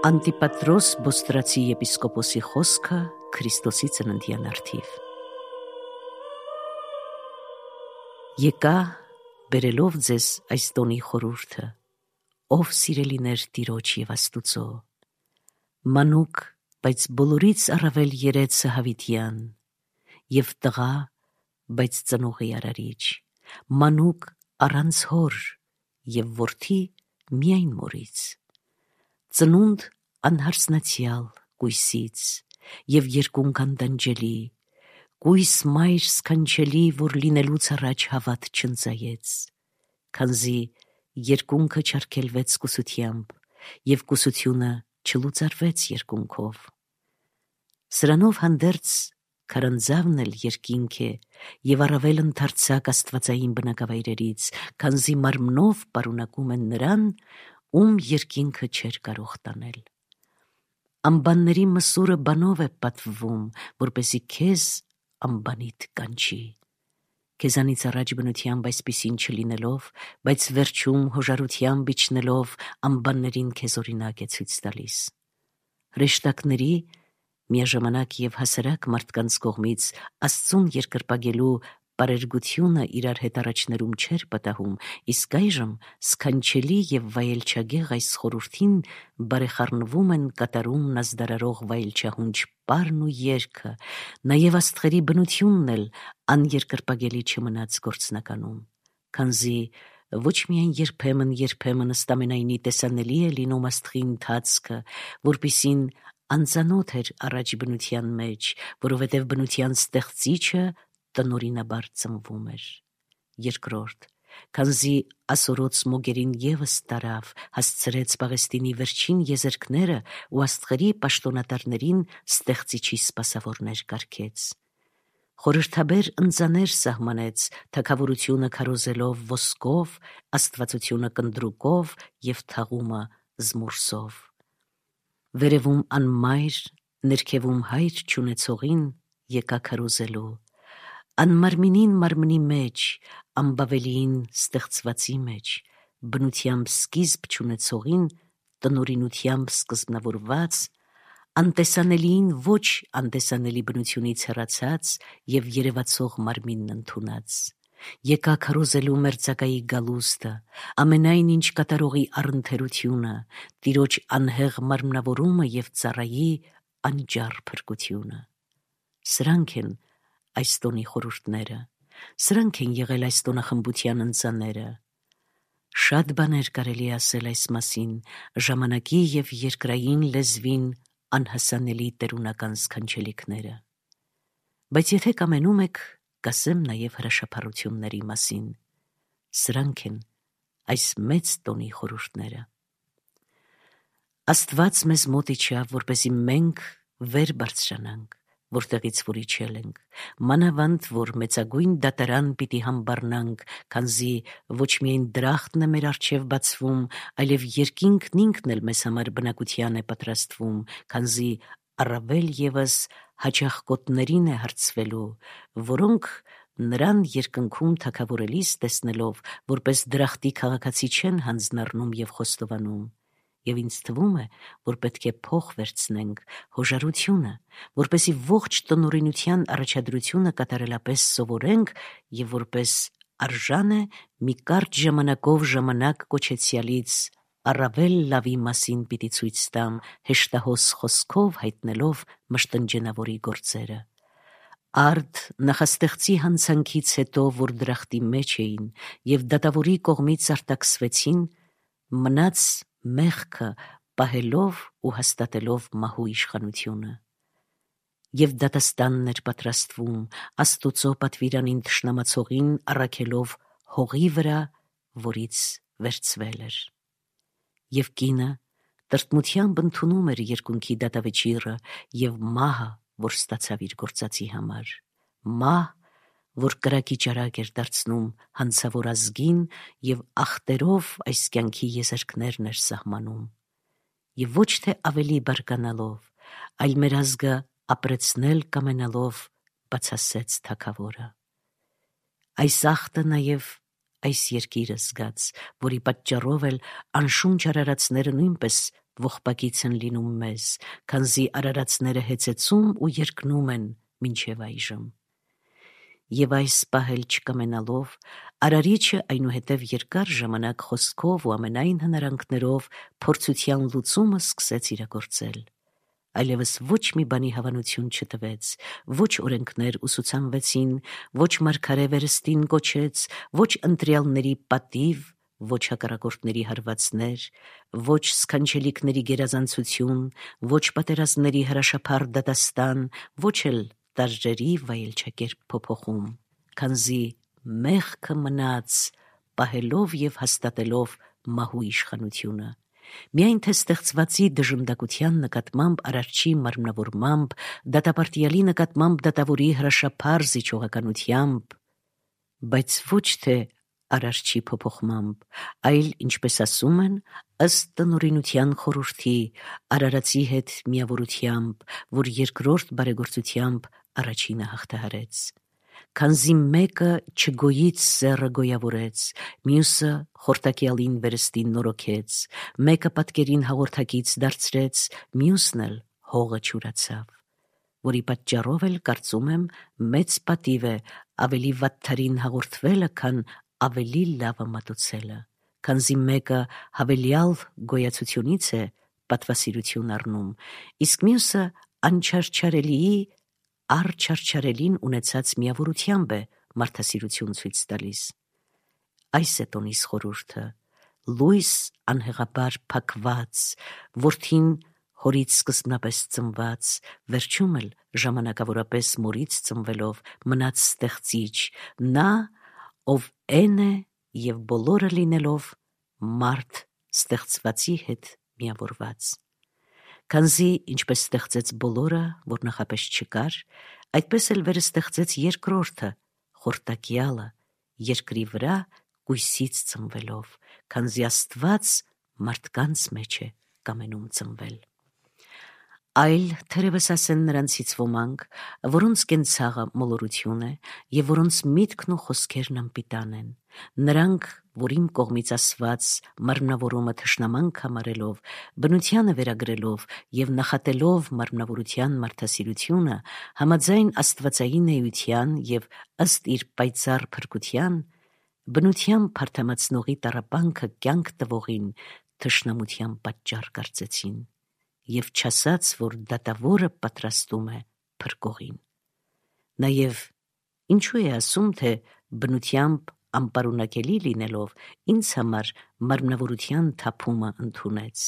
Անտիպատրոս Բոստրացի եպիսկոպոսի խոսքը Քրիստոսի ծննդյան առթիվ։ Եկա բերելով ձեզ այս տոնի խորհուրդը, ով սիրելիներ Տիրոջ և Աստուծո, մանուկ, բայց բոլորից առավել երեցը հավիտյան, և տղա, բայց ծնողի արարիչ, մանուկ առանց հոր և որդի միայն մորից, ծնունդ անհարսնացյալ կույսից և երկունք անդանջելի, կույս մայր սքանչելի, որ լինելուց առաջ հավատ չընծայեց, քանզի երկունքը չարգելվեց կուսությամբ և կուսությունը չլուծարվեց երկունքով։ Սրանով հանդերձ քարանձավն էլ երկինք է և առավել ընդարձակ աստվածային բնակավայրերից, քանզի մարմնով պարունակում են նրան, ում երկինքը չէր կարող տանել։ Անբանների մսուրը բանով է պատվվում, որպեսզի քեզ անբանիդ կանչի։ Քեզանից առաջ բնությամբ այսպիսին չլինելով, բայց վերջում հոժարությամբ իջնելով, անբաններին քեզ օրինակ է ցույց տալիս։ Հրեշտակների, միաժամանակ և հասարակ մարդկանց կողմից Աստծուն երկրպագելու պարերգությունը իրար հետ առաջներում չէր պատահում, իսկ այժմ սքանչելի և վայելչագեղ այս խորհրդին բարեխառնվում են կատարումն ազդարարող վայելչահունչ պարն ու երգը, նաև աստղերի բնությունն էլ աներկրպագելի չմնաց գործնականում, քանզի ոչ միայն երբեմն ըստ ամենայնի տեսանելի է լինում աստղի ընթացքը, որպիսին անծանոթ էր առաջ բնության մեջ, որովհետև բնության ստեղծիչը տնօրինաբար ծնվում էր։ Երկրորդ, քանզի ասորոց մոգերին ևս տարավ, հասցրեց Պաղեստինի վերջին եզերքները ու աստղերի պաշտոնատարներին ստեղծիչի սպասավորներ կարգեց։ Խորհրդաբեր ընծաներ սահմանեց, թագավորությունը քարոզելով ոսկով, աստվածությունը կնդրուկով և թաղումը զմուրսով։ Վերևում անմայր, ներքևում հայր չունեցողին եկա քարոզելու, անմարմինին մարմնի մեջ, անբավելիին ստեղծվածի մեջ, բնությամբ սկիզբ չունեցողին տնօրինությամբ սկզբնավորված, անտեսանելիին ոչ անտեսանելի բնությունից հեռացած և երևացող մարմինն ընդունած։ Եկա քարոզելու մերձակայի գալուստը, ամենայն ինչ կատարողի առընթերությունը, Տիրոջ անհեղ մարմնավորումը և ծառայի անջառ փրկությունը։ Սրանք են այս տոնի խորհուրդները, սրանք են եղել այս տոնախմբության ընծաները։ Շատ բաներ կարելի է ասել այս մասին, ժամանակի և երկրային լեզվին անհասանելի տերունական սքանչելիքները, բայց եթե կամենում եք, կասեմ նաև հրաշափառությունների մասին։ Սրանք են այս մեծ տոնի խորհուրդները։ Աստված մեզ մոտ իջավ, որպեսզի մենք վեր բարձրանանք, որտեղից որ իջել ենք, մանավանդ որ մեծագույն դատարան պիտի համբառնանք, քանզի ոչ միայն դրախտն է մեր առջև բացվում, այլև երկինքն ինքն էլ մեզ համար բնակության է պատրաստվում, քանզի առավել ևս հաճախկոտներին է հարցվելու, որոնք նրան երկնքում թագավորելիս տեսնելով, որպես դրախտի քաղաքացի չեն հանձնառնում և խոստովանում։ Եվ ինձ թվում է, որ պետք է փոխ վերցնենք, հոժարությունը, որպեսզի ողջ տնօրինության առաջադրությունը կատարելապես սովորենք և որպես արժան է մի կարճ ժամանակով ժամանակ կոչեցյալից առավել լավի մասին պիտի ցույց տամ, հեշտահոս խոսքով հայտնելով մշտնջենավորի գործերը։ Արդ նախաստեղծի հանցանքից հետո, որ դրախտի մեջ էին և դատավորի կողմից արտաքսվեցին, մնաց մեղքը պահելով ու հաստատելով մահու իշխանությունը։ Եվ դատաստանն էր պատրաստվում Աստուծո պատվիրանին թշնամացողին առաքելով հողի վրա, որից վերցվել էր։ Եվ կինը տրտմությամբ ընդունում էր երկունքի դատավճիռը և մահը, որ ստացավ իր գործածի համար, մահ, որ կրակի ճարակ էր դարձնում հանցավոր ազգին և ախտերով այս կյանքի եզերքներն էր սահմանում։ Եվ ոչ թե ավելի բարկանալով, այլ մեր ազգը ապրեցնել կամենալով բացասեց թագավորը։ Այս ախտը նաև այս երկիրը զգաց, որի պատճառով էլ անշունչ արարածները նույնպես ողբագից են լինում մեզ, քանզի արարածները հեծեցում ու երկնում են մինչև այժմ։ Եվ այս պահել չկամենալով, արարիչը այնուհետև երկար ժամանակ խոսքով ու ամենայն հնարանքներով փորձության լուծումը սկսեց իրագործել։ Այլևս ոչ մի բանի հավանություն չտվեց, ոչ օրենքներ ուսուցանվեցին, ոչ մարգարե վերստին կոչեց, ոչ ընտրյալների պատիվ, ոչ հակառակորդների հարվածներ, ոչ սքանչելիքների գերազանցություն, ոչ պատերազմների հրաշափառ դատաստան, ոչ էլ տարրերի վայելչակերպ փոփոխում, քանզի մեղքը մնաց պահելով և հաստատելով մահու իշխանությունը։ Միայն թե ստեղծվածի դժնդակության նկատմամբ արարչի մարմնավորմամբ, դատապարտյալի նկատմամբ դատավորի հրաշափառ զիջողականությամբ, բայց ոչ թե արարչի փոփոխմամբ, այլ, ինչպես ասում են, ըստ տնօրինության խորհրդի, արարածի հետ միավորությամբ, որ երկրորդ բարեգործությամբ առաջինը հաղթահարեց։ Քանզի մեկը չգոյից սեռը գոյավորեց, մյուսը խորտակյալին վերստին նորոգեց, մեկը պատկերին հաղորդակից դարձրեց, մյուսն էլ հողը չուրացավ, որի պատճառով էլ կարծում եմ մեծ պատիվ է ավելի վատթարին հաղորդվելը, քան ավելի լավը մատուցելը, քանզի մեկը հավելյալ գոյացությունից է պատվասիրություն առնում, իսկ մյուսը անչարչարելիի առչարչարելին ունեցած միավորությամբ է մարդասիրություն ցույց տալիս։ Այս է տոնիս խորհուրդը, լույս անհեղաբար փակված, որդին հորից սկզբնապես ծնված, վերջում էլ ժամանակավորապես մորից ծնվելով մնաց ստեղծիչ, նա, ով էն է և բոլորը լինելով մարդ ստեղծվածի հետ միավորված։ Քանզի ինչպես ստեղծեց բոլորը, որ նախապես չկար, այդպես էլ վերստեղծեց երկրորդը, խորտակյալը, երկրի վրա կույսից ծնվելով, քանզի Աստված մարդկանց մեջ է կամենում ծնվել։ Այլ թերևս ասեն նրանցից ոմանք, որոնց կենցաղը մոլորություն է և որոնց միտքն ու խոսքերն անպիտան են, նրանք, որ իմ կողմից ասված մարմնավորումը թշնամանք համարելով, բնությանը վերագրելով և նախատելով մարմնավորության մարդասիրությունը, համաձայն աստվածային էության և ըստ իր պայծառ փրկության, բնությամբ փարթամացնողի տառապանքը կյանք տվողին թշնամության պատճառ կարծեցին, և չասաց, որ դատավորը պատրաստում է փրկողին։ Նաև ինչու է ասում, թե բնությամբ անպարունակելի լինելով ինձ համար մարմնավորության թափումը ընդունեց,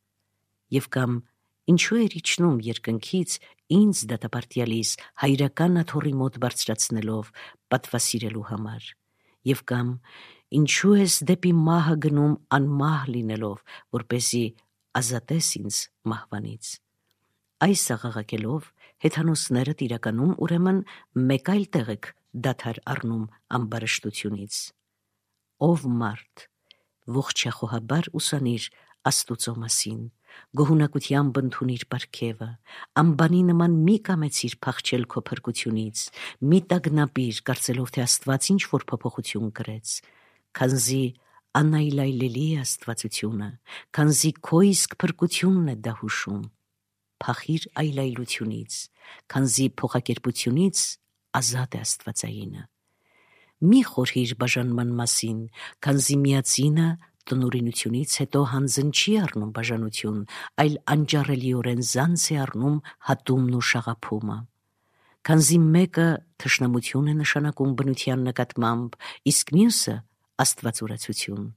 և կամ ինչու էր իջնում երկնքից ինձ դատապարտյալիս հայրական աթոռի մոտ բարձրացնելով պատվասիրելու համար, և կամ ինչու ես դեպի մահը գնում անմահ լինելով, որպեսզի ազատես ինձ մահվանից։ Այս աղաղակելով հեթանոսներդ իրականում ուրեմն մեկ այլ տեղ եք դադար առնում ամբարշտությունից։ Ով մարդ, ողջախոհաբար ուսանիր Աստուծո մասին, գոհունակությամբ ընդունիր պարգևը, անբանի նման մի կամեցիր փախչել քո փրկությունից, մի տագնապիր, կարծելով, թե Աստված ինչ-որ փոփոխություն կրեց, քանզի անայլայլելի է աստվածությունը, քանզի քո իսկ փրկությունն է դա հուշում։ Փախիր այլայլությունից, քանզի փոխակերպությունից ազատ է աստվածայինը։ Մի խորհիր բաժանման մասին, քանզի միածինը տնօրինությունից հետո հանձն չի առնում բաժանություն, այլ անջառելիորեն զանց է առնում հատումն ու շաղափումը։ Քանզի մեկը թշնամություն է նշանակում բնության նկատմամբ, իսկ մյուսը աստվածուրացություն։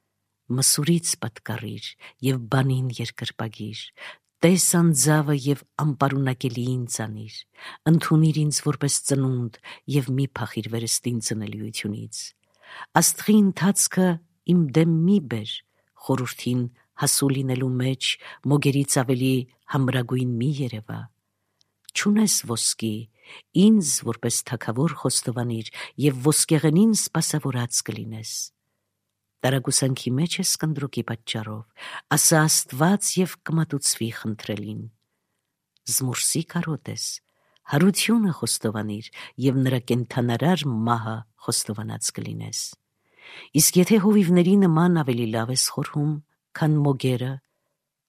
Մսուրից պատկառիր և բանին երկրպագիր, տես անձավը և անպարունակելիին ծանիր, ընդունիր ինձ որպես ծնունդ և մի փախիր վերստին ծնելիությունից։ Աստղի ընթացքը իմ դեմ մի բեր, խորհրդին հասու լինելու մեջ մոգերից ավելի համրագույն մի երևա։ Չունես ոսկի, ինձ որպես թագավոր խոստովանիր և ոսկեղենին սպասավորած կլինես։ Տարագուսանքի մեջ ես կնդրուկի պատճառով, ասա Աստված և կմատուցվի խնդրելին։ Զմուրսի կարոտ ես, հարությունը խոստովանիր և նրա կենդանարար մահը խոստովանած կլինես։ Իսկ եթե հովիվների նման ավելի լավ ես խորհում, քան մոգերը,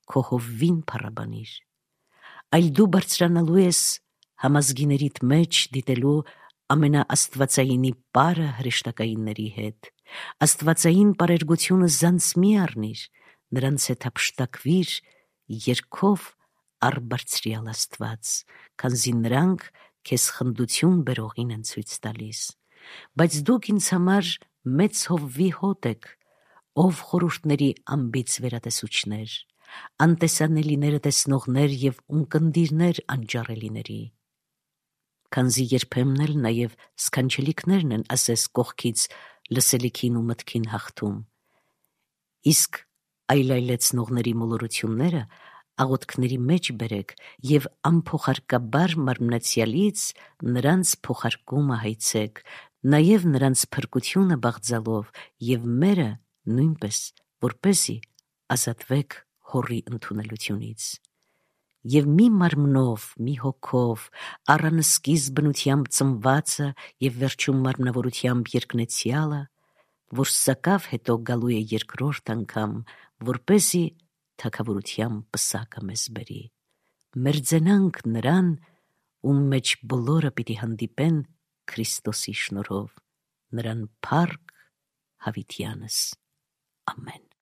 քո հովվին փառաբանիր, այլ դու բարձրանալու ես համազգիներիդ մեջ դիտելու ամենաաստվածայինի պարը հրեշտակայինների հետ, աստվածային պարերգությունը զանց մի առնիր, նրանց հետ հափշտակվիր երգով առ բարձրյալ Աստված, քանզի նրանք քեզ խնդություն բերողին են ցույց տալիս, բայց դուք ինձ համար մեծ հովվի հոտ եք, ով խորհուրդների անբիծ վերատեսուչներ, անտեսանելիները տեսնողներ և ունկնդիրներ անջառելիների, քանզի երբեմն էլ նաև սքանչելիքներն են ասես կողքից լսելիքին ու մտքին հաղթում, իսկ այլայլեցնողների մոլորությունները աղոթքների մեջ բերեք և անփոխարկաբար մարմնացյալից նրանց փոխարկումը հայցեք, նաև նրանց փրկությունը բաղձալով և մերը նույնպես, որպեսզի ազատվեք հորի ընդունելությունից։ Եվ մի մարմնով, մի հոգով, առանսկիզբ բնությամբ ծնվածը և վերջում մարմնավորությամբ երկնեցյալը, որ սակավ հետո գալու է երկրորդ անգամ, որպեսզի թագավորության պսակը մեզ բերի։ Մերձենանք նրան, ում մեջ բոլորը պիտի հանդիպեն Քրիստոսի շնորհով, նրան փառք հավիտյանս։ Ամեն։